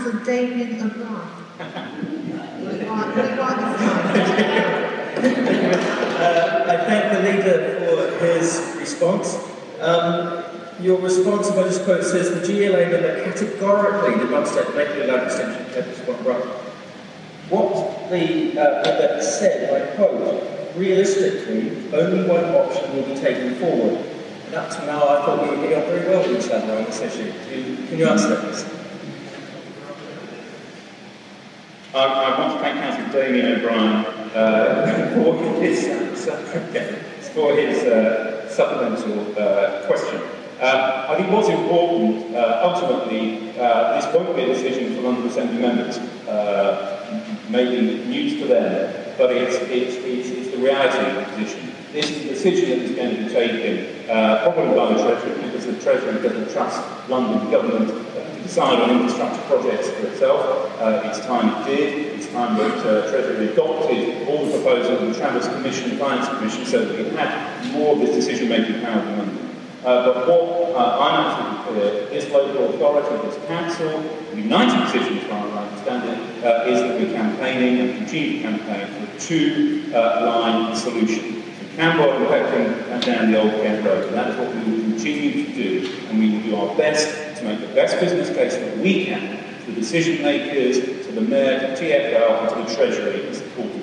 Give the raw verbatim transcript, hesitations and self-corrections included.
Councillor Damien O'Brien. Right, we like the uh, I thank the leader for his response. Um, your response, if I just quote, says the G L A member categorically did not state regular land extension at this point. Right. What the uh, member said, I quote, realistically, only one option will be taken forward. And up to now, I thought we were getting on very well with each other on this issue. Can you answer that, please? I, I want to thank Councillor Damien O'Brien uh, for his, for his uh, supplemental uh, question. Uh, I think what's important, uh, ultimately, uh, this won't be a decision for London Assembly members. Uh, maybe news to them, but it's, it's, it's, it's the reality of the position. This is a decision that is going to be taken, uh, probably by the Treasury, because the Treasury doesn't trust London government to decide on infrastructure projects for itself. Uh, it's time it did. It's time that uh, Treasury adopted all the proposals of the Travels Commission and Finance Commission so that we had more of this decision-making power in London. Uh, but what uh, I'm absolutely clear, this local authority, this council, the united decision, as far as I understand it, uh, is that we're campaigning and continue to campaign for a two-line uh, solution. Camborne and Peckham and down the Old Kent Road, and that is what we will continue to do, and we will do our best to make the best business case that we can to the decision makers, to the Mayor, to T F L, and to the Treasury in support of